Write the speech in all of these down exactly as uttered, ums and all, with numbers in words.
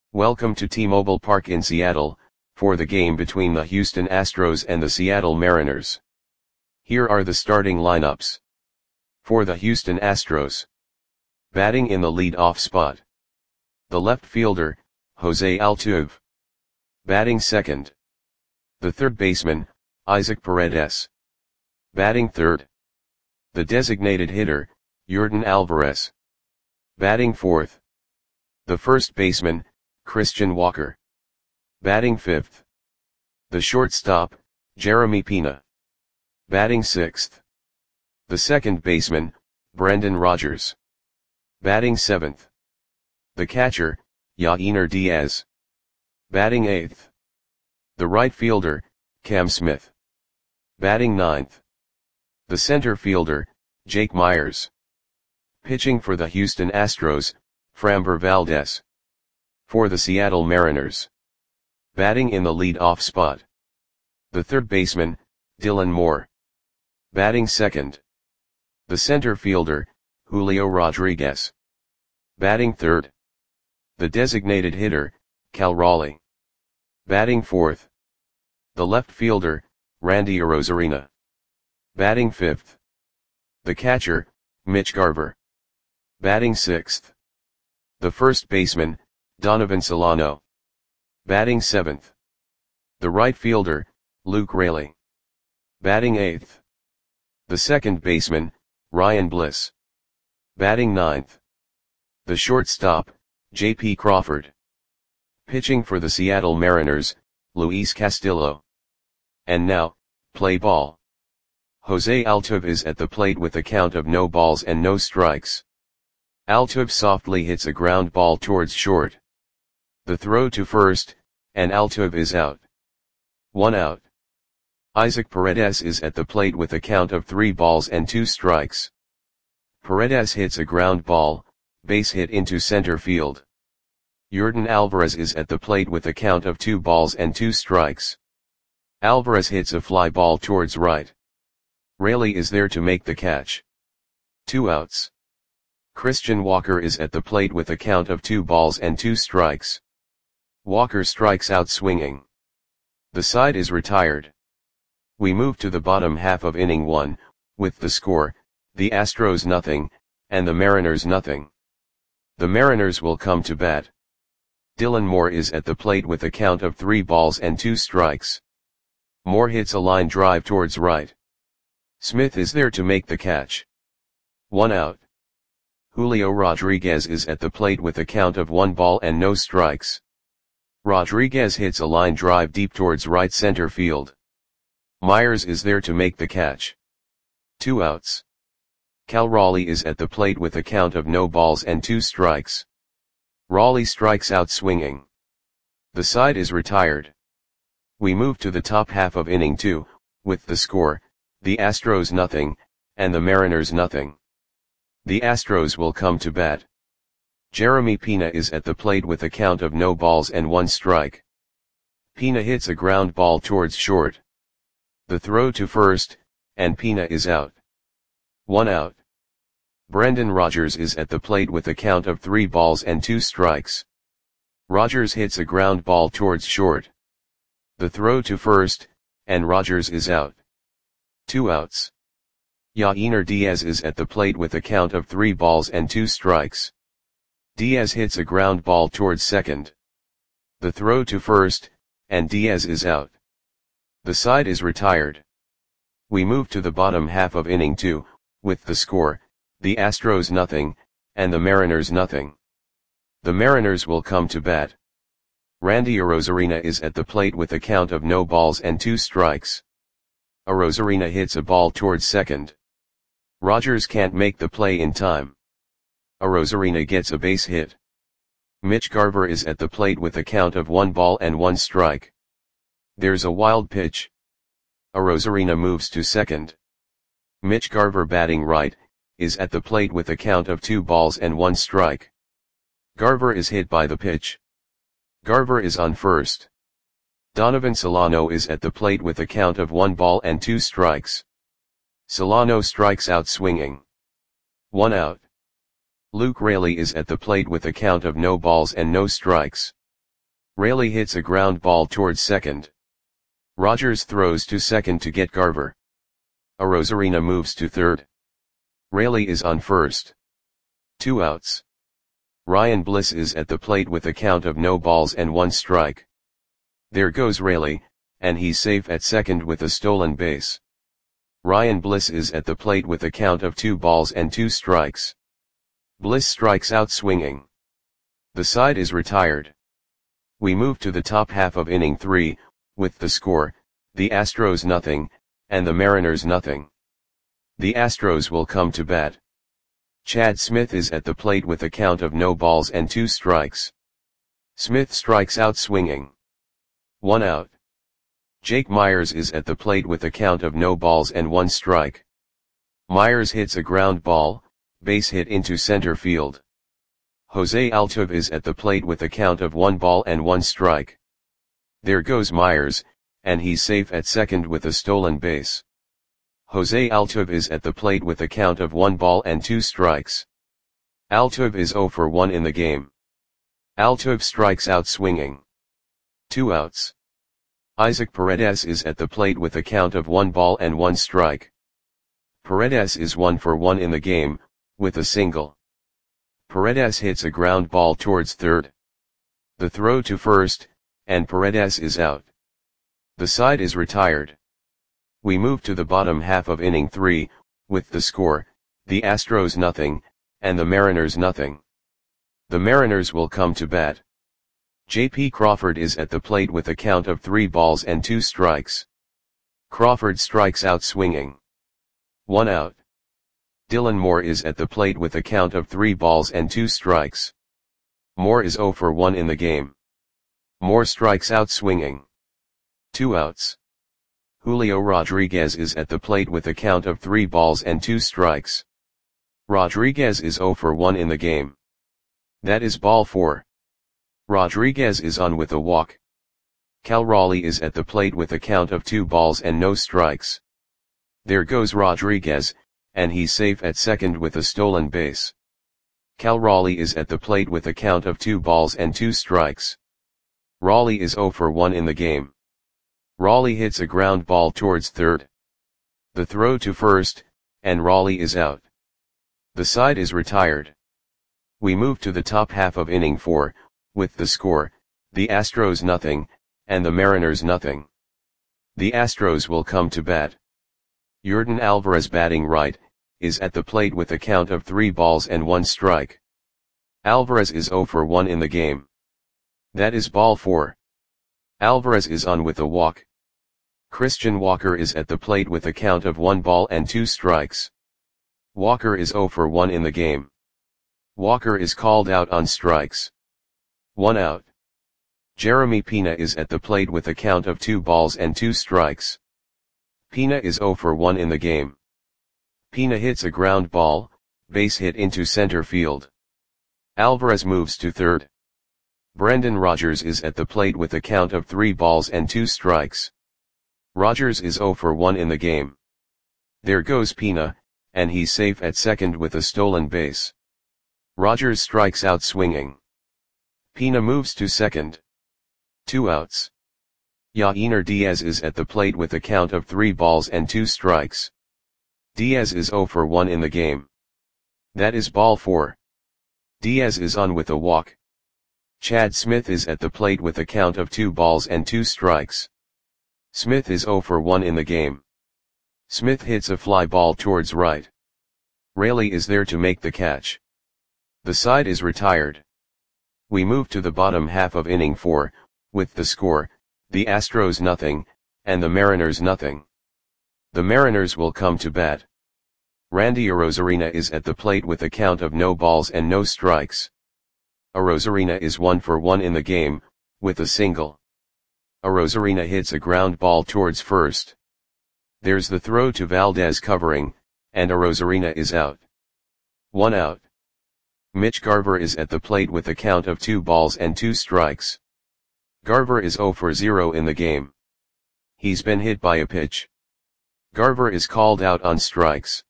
Welcome to T-Mobile Park in Seattle, for the game between the Houston Astros and the Seattle Mariners. Here are the starting lineups. For the Houston Astros. Batting in the lead-off spot. The left fielder, Jose Altuve. Batting second. The third baseman, Isaac Paredes. Batting third. The designated hitter, Yordan Alvarez. Batting fourth. The first baseman, Christian Walker. Batting fifth. The shortstop, Jeremy Pena. Batting sixth. The second baseman, Brendan Rodgers. Batting seventh. The catcher, Yainer Diaz. Batting eighth. The right fielder, Cam Smith. Batting ninth. The center fielder, Jake Meyers. Pitching for the Houston Astros, Framber Valdez. For the Seattle Mariners. Batting in the lead-off spot. The third baseman, Dylan Moore. Batting second. The center fielder, Julio Rodriguez. Batting third. The designated hitter, Cal Raleigh. Batting fourth. The left fielder, Randy Arozarena. Batting fifth. The catcher, Mitch Garver. Batting sixth. The first baseman, Donovan Solano. Batting seventh. The right fielder, Luke Raley. Batting eighth. The second baseman, Ryan Bliss. Batting ninth. The shortstop, J P Crawford. Pitching for the Seattle Mariners, Luis Castillo. And now, play ball. Jose Altuve is at the plate with a count of no balls and no strikes. Altuve softly hits a ground ball towards short. The throw to first, and Altuve is out. One out. Isaac Paredes is at the plate with a count of three balls and two strikes. Paredes hits a ground ball, base hit into center field. Yordan Alvarez is at the plate with a count of two balls and two strikes. Alvarez hits a fly ball towards right. Raley is there to make the catch. Two outs. Christian Walker is at the plate with a count of two balls and two strikes. Walker strikes out swinging. The side is retired. We move to the bottom half of inning one, with the score, the Astros nothing, and the Mariners nothing. The Mariners will come to bat. Dylan Moore is at the plate with a count of three balls and two strikes. Moore hits a line drive towards right. Smith is there to make the catch. One out. Julio Rodriguez is at the plate with a count of one ball and no strikes. Rodriguez hits a line drive deep towards right center field. Meyers is there to make the catch. Two outs. Cal Raleigh is at the plate with a count of no balls and two strikes. Raleigh strikes out swinging. The side is retired. We move to the top half of inning two, with the score, the Astros nothing, and the Mariners nothing. The Astros will come to bat. Jeremy Pena is at the plate with a count of no balls and one strike. Pena hits a ground ball towards short. The throw to first, and Pena is out. One out. Brendan Rodgers is at the plate with a count of three balls and two strikes. Rodgers hits a ground ball towards short. The throw to first, and Rodgers is out. Two outs. Yainer Diaz is at the plate with a count of three balls and two strikes. Diaz hits a ground ball towards second. The throw to first, and Diaz is out. The side is retired. We move to the bottom half of inning two, with the score, the Astros nothing, and the Mariners nothing. The Mariners will come to bat. Randy Arozarena is at the plate with a count of no balls and two strikes. Arozarena hits a ball towards second. Rodgers can't make the play in time. Arozarena gets a base hit. Mitch Garver is at the plate with a count of one ball and one strike. There's a wild pitch. Arozarena moves to second. Mitch Garver, batting right, is at the plate with a count of two balls and one strike. Garver is hit by the pitch. Garver is on first. Donovan Solano is at the plate with a count of one ball and two strikes. Solano strikes out swinging. One out. Luke Raley is at the plate with a count of no balls and no strikes. Raley hits a ground ball towards second. Rogers throws to second to get Garver. Arozarena moves to third. Raley is on first. Two outs. Ryan Bliss is at the plate with a count of no balls and one strike. There goes Raley, and he's safe at second with a stolen base. Ryan Bliss is at the plate with a count of two balls and two strikes. Bliss strikes out swinging. The side is retired. We move to the top half of inning three, with the score, the Astros nothing, and the Mariners nothing. The Astros will come to bat. Chad Smith is at the plate with a count of no balls and two strikes. Smith strikes out swinging. One out. Jake Myers is at the plate with a count of no balls and one strike. Myers hits a ground ball, base hit into center field. Jose Altuve is at the plate with a count of one ball and one strike. There goes Myers, and he's safe at second with a stolen base. Jose Altuve is at the plate with a count of one ball and two strikes. Altuve is oh for one in the game. Altuve strikes out swinging. Two outs. Isaac Paredes is at the plate with a count of one ball and one strike. Paredes is one for one in the game, with a single. Paredes hits a ground ball towards third. The throw to first, and Paredes is out. The side is retired. We move to the bottom half of inning three, with the score, the Astros nothing, and the Mariners nothing. The Mariners will come to bat. J P Crawford is at the plate with a count of three balls and two strikes. Crawford strikes out swinging. One out. Dylan Moore is at the plate with a count of three balls and two strikes. Moore is oh for one in the game. Moore strikes out swinging. Two outs. Julio Rodriguez is at the plate with a count of three balls and two strikes. Rodriguez is oh for one in the game. That is ball four. Rodriguez is on with a walk. Cal Raleigh is at the plate with a count of two balls and no strikes. There goes Rodriguez, and he's safe at second with a stolen base. Cal Raleigh is at the plate with a count of two balls and two strikes. Raleigh is oh for one in the game. Raleigh hits a ground ball towards third. The throw to first, and Raleigh is out. The side is retired. We move to the top half of inning four, with the score, the Astros nothing, and the Mariners nothing. The Astros will come to bat. Yordan Alvarez batting right, is at the plate with a count of three balls and one strike. Alvarez is oh for one in the game. That is ball four. Alvarez is on with a walk. Christian Walker is at the plate with a count of one ball and two strikes. Walker is oh for one in the game. Walker is called out on strikes. One out. Jeremy Pena is at the plate with a count of two balls and two strikes. Pena is oh for one in the game. Pena hits a ground ball, base hit into center field. Alvarez moves to third. Brendan Rodgers is at the plate with a count of three balls and two strikes. Rodgers is oh for one in the game. There goes Pena, and he's safe at second with a stolen base. Rodgers strikes out swinging. Pena moves to second. Two outs. Yainer Diaz is at the plate with a count of three balls and two strikes. Diaz is oh for one in the game. That is ball four. Diaz is on with a walk. Chad Smith is at the plate with a count of two balls and two strikes. Smith is oh for one in the game. Smith hits a fly ball towards right. Raley is there to make the catch. The side is retired. We move to the bottom half of inning four, with the score, the Astros nothing, and the Mariners nothing. The Mariners will come to bat. Randy Arozarena is at the plate with a count of no balls and no strikes. Arozarena is one for one in the game, with a single. Arozarena hits a ground ball towards first. There's the throw to Valdez covering, and Arozarena is out. One out. Mitch Garver is at the plate with a count of two balls and two strikes. Garver is oh for zero in the game. He's been hit by a pitch. Garver is called out on strikes.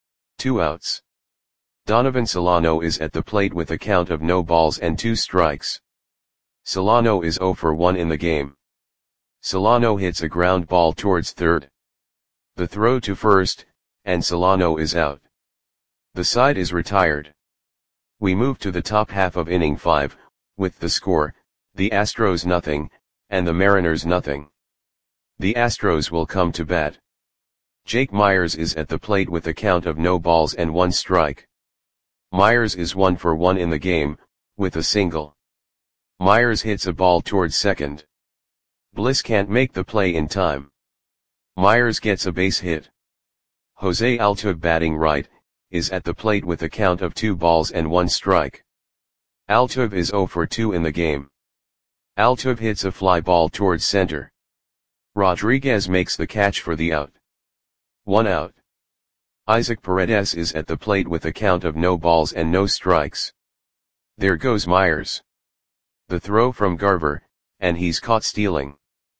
Two outs. Donovan Solano is at the plate with a count of no balls and two strikes. Solano is zero for one in the game. Solano hits a ground ball towards third. The throw to first, and Solano is out. The side is retired. We move to the top half of inning five, with the score, the Astros nothing, and the Mariners nothing. The Astros will come to bat. Jake Meyers is at the plate with a count of no balls and one strike. Meyers is one for one in the game, with a single. Meyers hits a ball towards second. Bliss can't make the play in time. Meyers gets a base hit. Jose Altuve, batting right, is at the plate with a count of two balls and one strike. Altuve is zero for two in the game. Altuve hits a fly ball towards center. Rodriguez makes the catch for the out. One out. Isaac Paredes is at the plate with a count of no balls and no strikes. There goes Meyers. The throw from Garver, and he's caught stealing.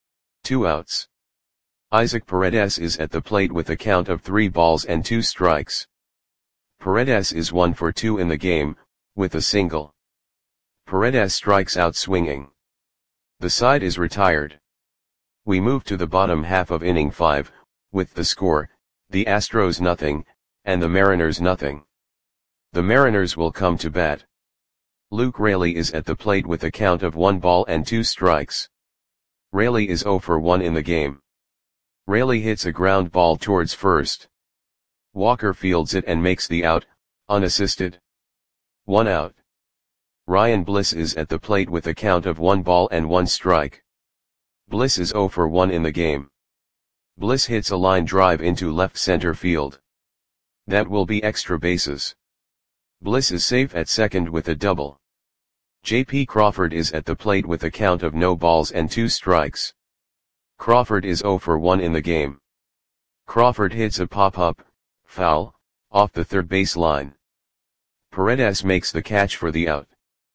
Two outs. Isaac Paredes is at the plate with a count of three balls and two strikes. Paredes is one for two in the game, with a single. Paredes strikes out swinging. The side is retired. We move to the bottom half of inning five, with the score, the Astros nothing, and the Mariners nothing. The Mariners will come to bat. Luke Raley is at the plate with a count of one ball and two strikes. Raley is zero for one in the game. Raley hits a ground ball towards first. Walker fields it and makes the out, unassisted. One out. Ryan Bliss is at the plate with a count of one ball and one strike. Bliss is zero for one in the game. Bliss hits a line drive into left center field. That will be extra bases. Bliss is safe at second with a double. J P Crawford is at the plate with a count of no balls and two strikes. Crawford is zero for one in the game. Crawford hits a pop-up, foul, off the third base line. Paredes makes the catch for the out.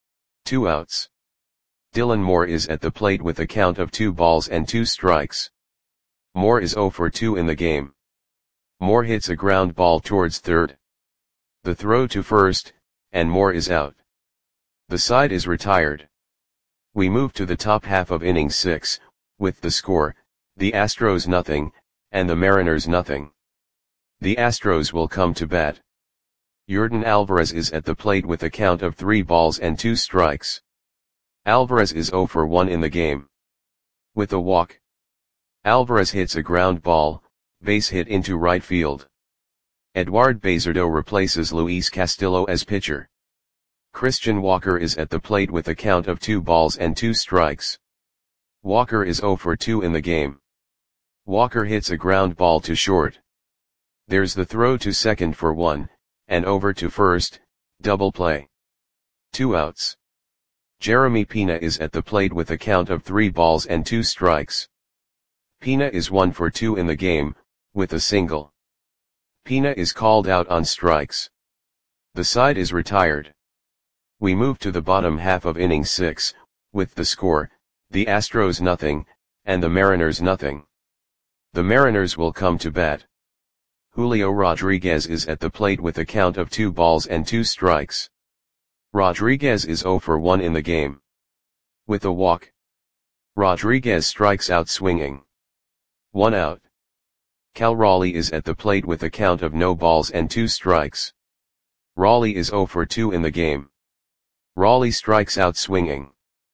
Two outs. Dylan Moore is at the plate with a count of two balls and two strikes. Moore is zero for two in the game. Moore hits a ground ball towards third. The throw to first, and Moore is out. The side is retired. We move to the top half of inning six, with the score, the Astros nothing, and the Mariners nothing. The Astros will come to bat. Yordan Alvarez is at the plate with a count of three balls and two strikes. Alvarez is zero for one in the game. With a walk. Alvarez hits a ground ball, base hit into right field. Eduard Bazardo replaces Luis Castillo as pitcher. Christian Walker is at the plate with a count of two balls and two strikes. Walker is zero for two in the game. Walker hits a ground ball to short. There's the throw to second for one, and over to first, double play. Two outs. Jeremy Pena is at the plate with a count of three balls and two strikes. Pena is one for two in the game, with a single. Pena is called out on strikes. The side is retired. We move to the bottom half of inning six, with the score, the Astros nothing, and the Mariners nothing. The Mariners will come to bat. Julio Rodriguez is at the plate with a count of two balls and two strikes. Rodriguez is zero for one in the game. With a walk. Rodriguez strikes out swinging. One out. Cal Raleigh is at the plate with a count of no balls and two strikes. Raleigh is zero for two in the game. Raleigh strikes out swinging.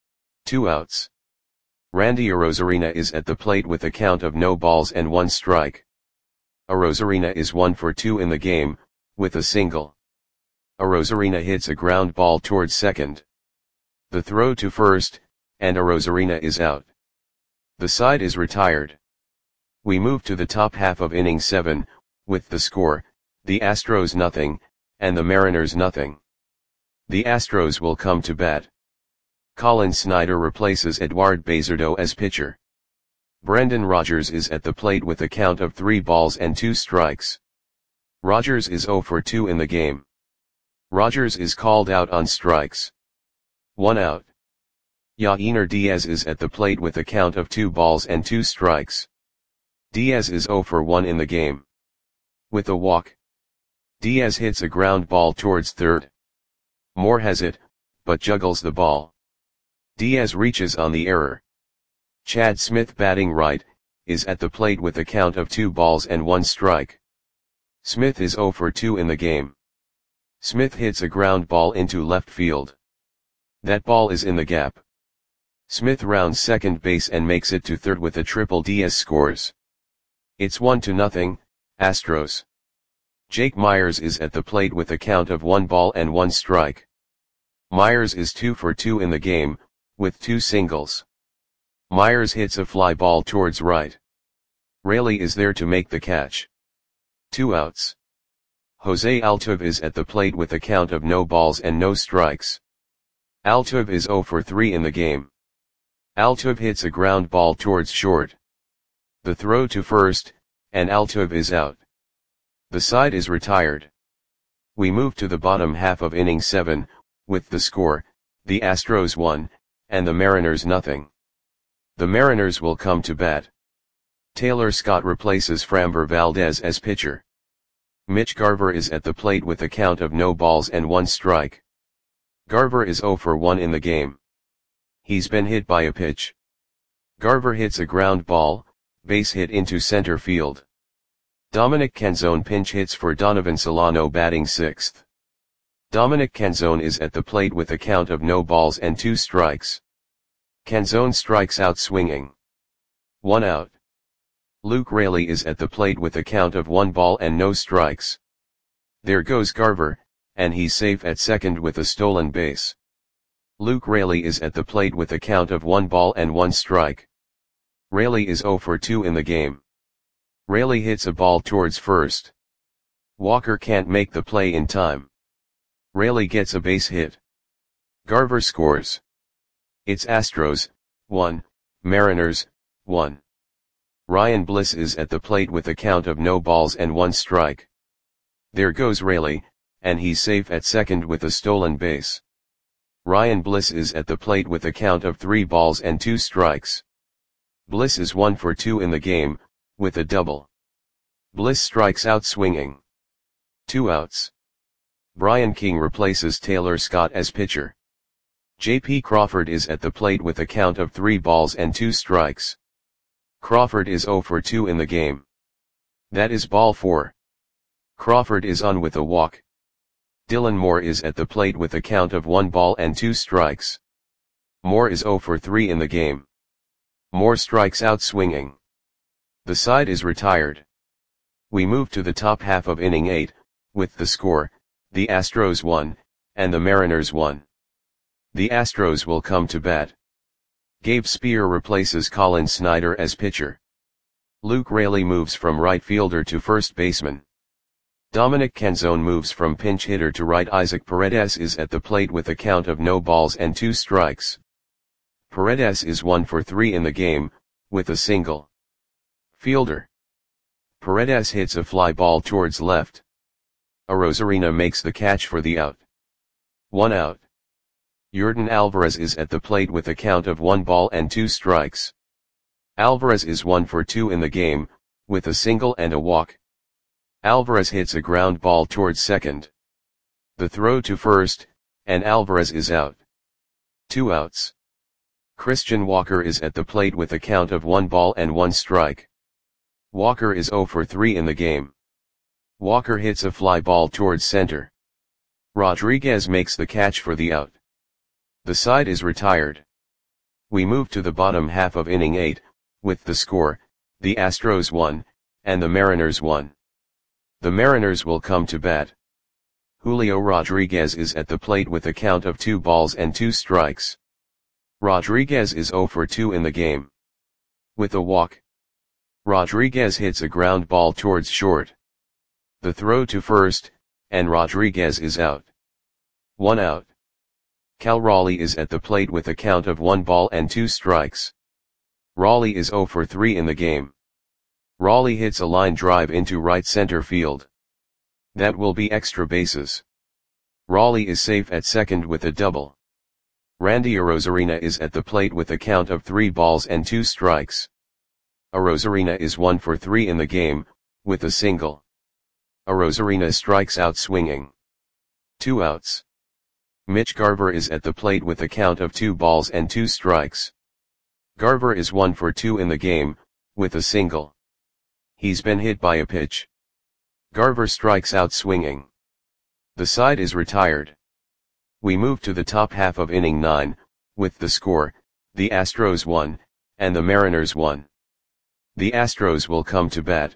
Two outs. Randy Arozarena is at the plate with a count of no balls and one strike. Arozarena is one for two in the game, with a single. Arozarena hits a ground ball towards second. The throw to first, and Arozarena is out. The side is retired. We move to the top half of inning seven, with the score, the Astros nothing, and the Mariners nothing. The Astros will come to bat. Colin Snyder replaces Eduard Bazardo as pitcher. Brendan Rodgers is at the plate with a count of three balls and two strikes. Rodgers is zero for two in the game. Rodgers is called out on strikes. One out. Yainer Diaz is at the plate with a count of two balls and two strikes. Diaz is zero for one in the game. With a walk. Diaz hits a ground ball towards third. Moore has it, but juggles the ball. Diaz reaches on the error. Chad Smith, batting right, is at the plate with a count of two balls and one strike. Smith is oh for two in the game. Smith hits a ground ball into left field. That ball is in the gap. Smith rounds second base and makes it to third with a triple. Diaz scores. It's one to nothing, Astros. Jake Meyers is at the plate with a count of one ball and one strike. Meyers is two for two in the game, with two singles. Meyers hits a fly ball towards right. Raley is there to make the catch. Two outs. Jose Altuve is at the plate with a count of no balls and no strikes. Altuve is oh for three in the game. Altuve hits a ground ball towards short. The throw to first, and Altuve is out. The side is retired. We move to the bottom half of inning seven, with the score, the Astros one, and the Mariners nothing. The Mariners will come to bat. Taylor Scott replaces Framber Valdez as pitcher. Mitch Garver is at the plate with a count of no balls and one strike. Garver is oh for one in the game. He's been hit by a pitch. Garver hits a ground ball, base hit into center field. Dominic Canzone pinch hits for Donovan Solano, batting sixth. Dominic Canzone is at the plate with a count of no balls and two strikes. Canzone strikes out swinging. One out. Luke Raley is at the plate with a count of one ball and no strikes. There goes Garver, and he's safe at second with a stolen base. Luke Raley is at the plate with a count of one ball and one strike. Raley is oh for two in the game. Raley hits a ball towards first. Walker can't make the play in time. Raley gets a base hit. Garver scores. It's Astros, one, Mariners, one. Ryan Bliss is at the plate with a count of no balls and one strike. There goes Raley, and he's safe at second with a stolen base. Ryan Bliss is at the plate with a count of three balls and two strikes. Bliss is one for two in the game, with a double. Bliss strikes out swinging. Two outs. Brian King replaces Taylor Scott as pitcher. J P Crawford is at the plate with a count of three balls and two strikes. Crawford is oh for two in the game. That is ball four. Crawford is on with a walk. Dylan Moore is at the plate with a count of one ball and two strikes. Moore is oh for three in the game. Moore strikes out swinging. The side is retired. We move to the top half of inning eight, with the score, the Astros one, and the Mariners one. The Astros will come to bat. Gabe Spear replaces Colin Snyder as pitcher. Luke Raley moves from right fielder to first baseman. Dominic Canzone moves from pinch hitter to right. Isaac Paredes is at the plate with a count of no balls and two strikes. Paredes is one for three in the game, with a single. Fielder. Paredes hits a fly ball towards left. Arozarena makes the catch for the out. One out. Yordan Alvarez is at the plate with a count of one ball and two strikes. Alvarez is one for two in the game, with a single and a walk. Alvarez hits a ground ball towards second. The throw to first, and Alvarez is out. Two outs. Christian Walker is at the plate with a count of one ball and one strike. Walker is oh for three in the game. Walker hits a fly ball towards center. Rodriguez makes the catch for the out. The side is retired. We move to the bottom half of inning eight, with the score, the Astros one, and the Mariners one. The Mariners will come to bat. Julio Rodriguez is at the plate with a count of two balls and two strikes. Rodriguez is oh for two in the game. With a walk. Rodriguez hits a ground ball towards short. The throw to first, and Rodriguez is out. One out. Cal Raleigh is at the plate with a count of one ball and two strikes. Raleigh is oh for three in the game. Raleigh hits a line drive into right center field. That will be extra bases. Raleigh is safe at second with a double. Randy Arozarena is at the plate with a count of three balls and two strikes. Arozarena is one for three in the game, with a single. Arozarena strikes out swinging. Two outs. Mitch Garver is at the plate with a count of two balls and two strikes. Garver is one for two in the game, with a single. He's been hit by a pitch. Garver strikes out swinging. The side is retired. We move to the top half of inning nine, with the score, the Astros won, and the Mariners won. The Astros will come to bat.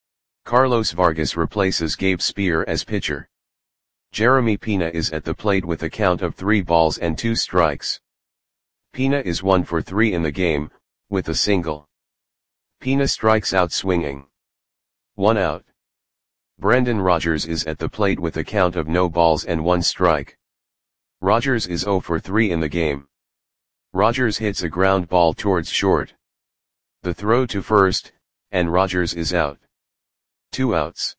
Carlos Vargas replaces Gabe Spear as pitcher. Jeremy Pena is at the plate with a count of three balls and two strikes. Pena is one for three in the game, with a single. Pena strikes out swinging. One out. Brendan Rodgers is at the plate with a count of no balls and one strike. Rodgers is zero for three in the game. Rodgers hits a ground ball towards short. The throw to first, and Rodgers is out. Two outs.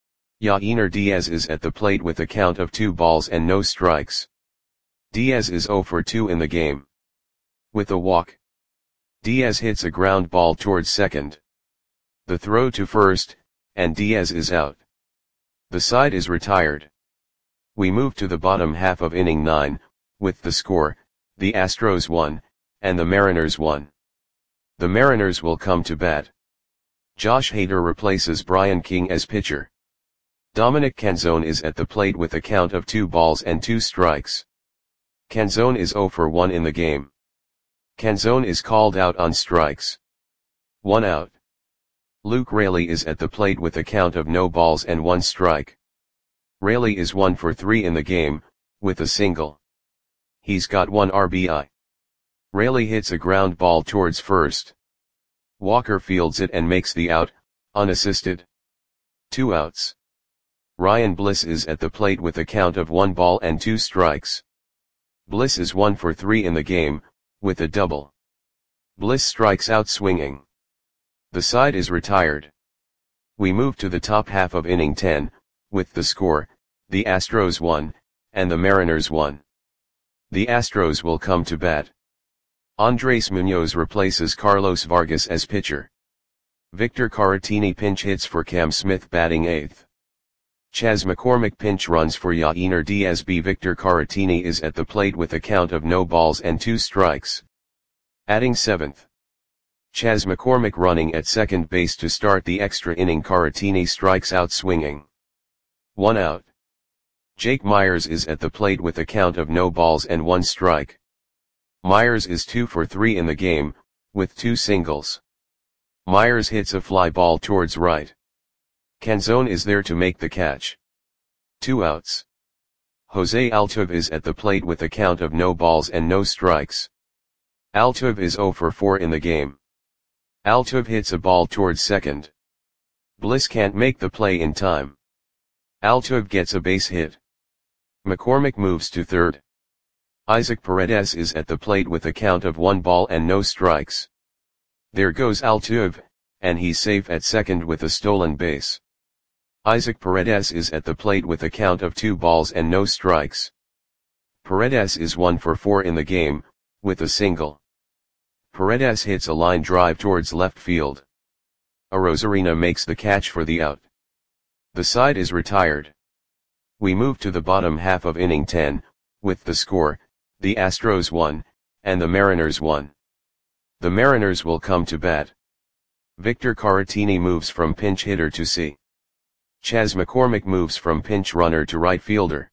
Yainer Diaz is at the plate with a count of two balls and no strikes. Diaz is zero for two in the game. With a walk. Diaz hits a ground ball towards second. The throw to first, and Diaz is out. The side is retired. We move to the bottom half of inning nine, with the score, the Astros won, and the Mariners won. The Mariners will come to bat. Josh Hader replaces Brian King as pitcher. Dominic Canzone is at the plate with a count of two balls and two strikes. Canzone is zero for one in the game. Canzone is called out on strikes. One out. Luke Raley is at the plate with a count of no balls and one strike. Raley is one for three in the game, with a single. He's got one R B I. Raley hits a ground ball towards first. Walker fields it and makes the out, unassisted. Two outs. Ryan Bliss is at the plate with a count of one ball and two strikes. Bliss is one for three in the game, with a double. Bliss strikes out swinging. The side is retired. We move to the top half of inning ten, with the score, the Astros won, and the Mariners won. The Astros will come to bat. Andres Munoz replaces Carlos Vargas as pitcher. Victor Caratini pinch hits for Cam Smith batting eighth. Chas McCormick pinch runs for Yainer Diaz. B. Victor Caratini is at the plate with a count of no balls and two strikes. Adding seventh. Chas McCormick running at second base to start the extra inning. Caratini strikes out swinging. One out. Jake Myers is at the plate with a count of no balls and one strike. Myers is two for three in the game, with two singles. Myers hits a fly ball towards right. Canzone is there to make the catch. Two outs. Jose Altuve is at the plate with a count of no balls and no strikes. Altuve is zero for four in the game. Altuve hits a ball towards second. Bliss can't make the play in time. Altuve gets a base hit. McCormick moves to third. Isaac Paredes is at the plate with a count of one ball and no strikes. There goes Altuve, and he's safe at second with a stolen base. Isaac Paredes is at the plate with a count of two balls and no strikes. Paredes is one for four in the game, with a single. Paredes hits a line drive towards left field. Arozarena makes the catch for the out. The side is retired. We move to the bottom half of inning ten, with the score, the Astros won, and the Mariners won. The Mariners will come to bat. Victor Caratini moves from pinch hitter to C. Chas McCormick moves from pinch runner to right fielder.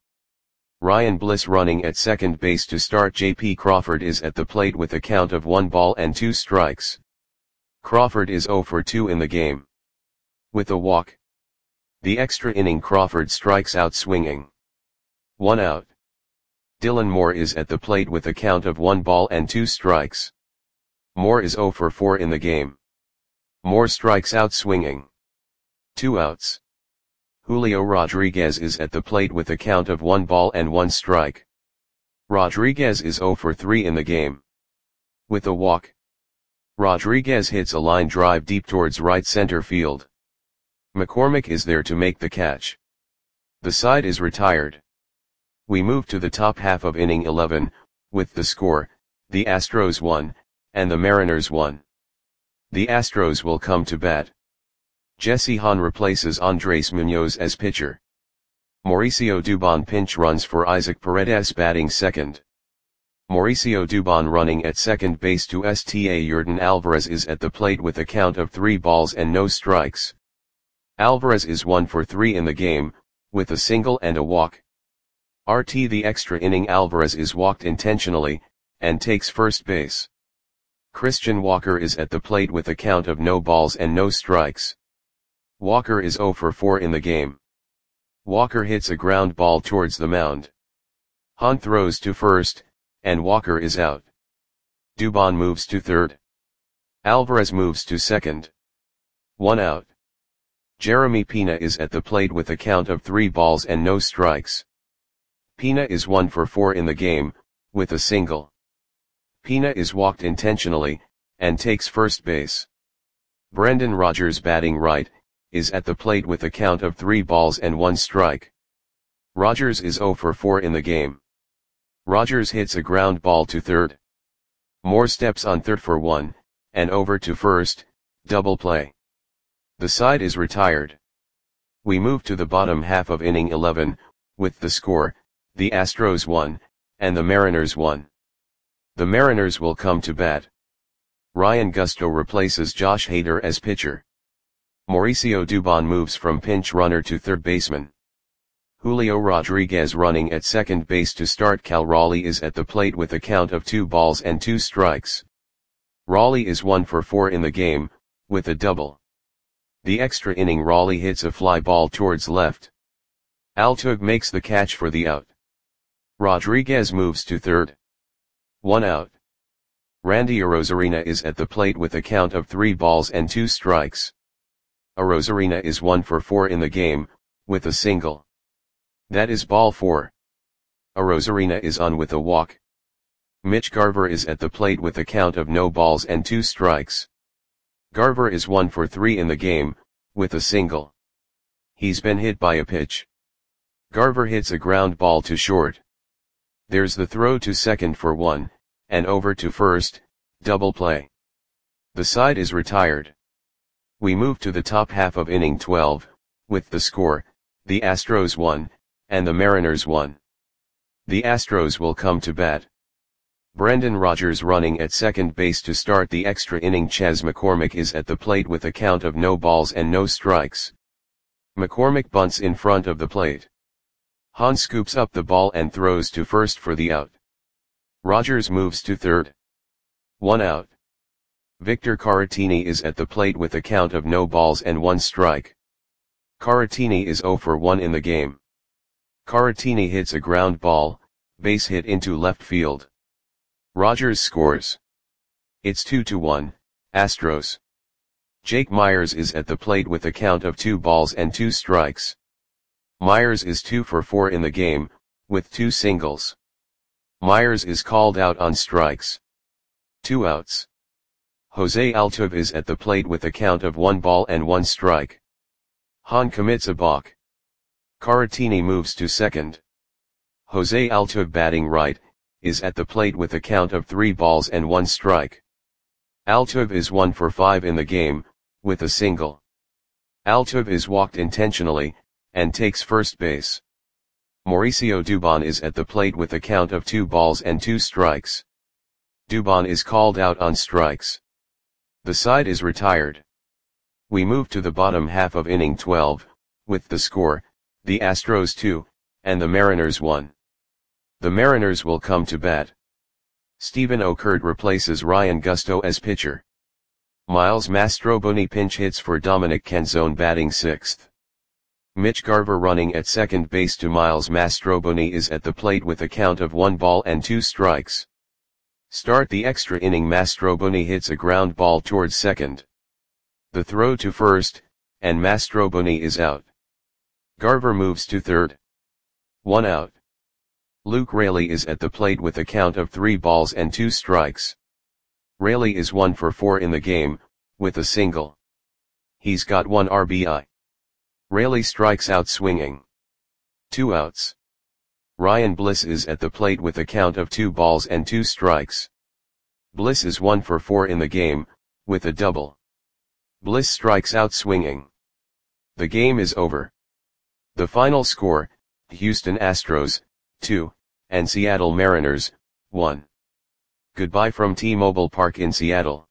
Ryan Bliss running at second base to start. J P Crawford is at the plate with a count of one ball and two strikes. Crawford is zero for two in the game. With a walk. The extra inning Crawford strikes out swinging. One out. Dylan Moore is at the plate with a count of one ball and two strikes. Moore is zero for four in the game. Moore strikes out swinging. Two outs. Julio Rodriguez is at the plate with a count of one ball and one strike. Rodriguez is zero for three in the game. With a walk. Rodriguez hits a line drive deep towards right center field. McCormick is there to make the catch. The side is retired. We move to the top half of inning eleven, with the score, the Astros won, and the Mariners won. The Astros will come to bat. Jesse Hahn replaces Andres Munoz as pitcher. Mauricio Dubon pinch runs for Isaac Paredes batting second. Mauricio Dubon running at second base to S T A Yordan Alvarez is at the plate with a count of three balls and no strikes. Alvarez is one for three in the game, with a single and a walk. R T The extra inning Alvarez is walked intentionally, and takes first base. Christian Walker is at the plate with a count of no balls and no strikes. Walker is zero for four in the game. Walker hits a ground ball towards the mound. Hahn throws to first, and Walker is out. Dubon moves to third. Alvarez moves to second. One out. Jeremy Pena is at the plate with a count of three balls and no strikes. Pena is one for four in the game, with a single. Pena is walked intentionally, and takes first base. Brendan Rodgers batting right, is at the plate with a count of three balls and one strike. Rodgers is zero for four in the game. Rodgers hits a ground ball to third. Moore steps on third for one, and over to first, double play. The side is retired. We move to the bottom half of inning eleven, with the score, the Astros won, and the Mariners won. The Mariners will come to bat. Ryan Gusto replaces Josh Hader as pitcher. Mauricio Dubon moves from pinch runner to third baseman. Julio Rodriguez running at second base to start. Cal Raleigh is at the plate with a count of two balls and two strikes. Raleigh is one for four in the game, with a double. The extra inning Raleigh hits a fly ball towards left. Altug makes the catch for the out. Rodriguez moves to third. One out. Randy Arozarena is at the plate with a count of three balls and two strikes. Arozarena is one for four in the game, with a single. That is ball four. Arozarena is on with a walk. Mitch Garver is at the plate with a count of no balls and two strikes. Garver is one for three in the game, with a single. He's been hit by a pitch. Garver hits a ground ball to short. There's the throw to second for one, and over to first, double play. The side is retired. We move to the top half of inning twelve, with the score, the Astros won, and the Mariners won. The Astros will come to bat. Brendan Rodgers running at second base to start the extra inning. Chas McCormick is at the plate with a count of no balls and no strikes. McCormick bunts in front of the plate. Hahn scoops up the ball and throws to first for the out. Rodgers moves to third. One out. Victor Caratini is at the plate with a count of no balls and one strike. Caratini is zero for one in the game. Caratini hits a ground ball, base hit into left field. Rodgers scores. It's two to one, Astros. Jake Myers is at the plate with a count of two balls and two strikes. Myers is two for four in the game, with two singles. Myers is called out on strikes. Two outs. Jose Altuve is at the plate with a count of one ball and one strike. Hahn commits a balk. Caratini moves to second. Jose Altuve batting right, is at the plate with a count of three balls and one strike. Altuve is one for five in the game, with a single. Altuve is walked intentionally, and takes first base. Mauricio Dubon is at the plate with a count of two balls and two strikes. Dubon is called out on strikes. The side is retired. We move to the bottom half of inning twelve, with the score, the Astros two, and the Mariners one. The Mariners will come to bat. Stephen Okert replaces Ryan Gusto as pitcher. Miles Mastroboni pinch hits for Dominic Canzone batting sixth. Mitch Garver running at second base to Miles Mastroboni is at the plate with a count of one ball and two strikes. Start the extra inning. Mastroboni hits a ground ball towards second. The throw to first, and Mastroboni is out. Garver moves to third. One out. Luke Raley is at the plate with a count of three balls and two strikes. Raley is one for four in the game, with a single. He's got one R B I. Raley strikes out swinging. Two outs. Ryan Bliss is at the plate with a count of two balls and two strikes. Bliss is one for four in the game, with a double. Bliss strikes out swinging. The game is over. The final score, Houston Astros, two, and Seattle Mariners, one. Goodbye from T-Mobile Park in Seattle.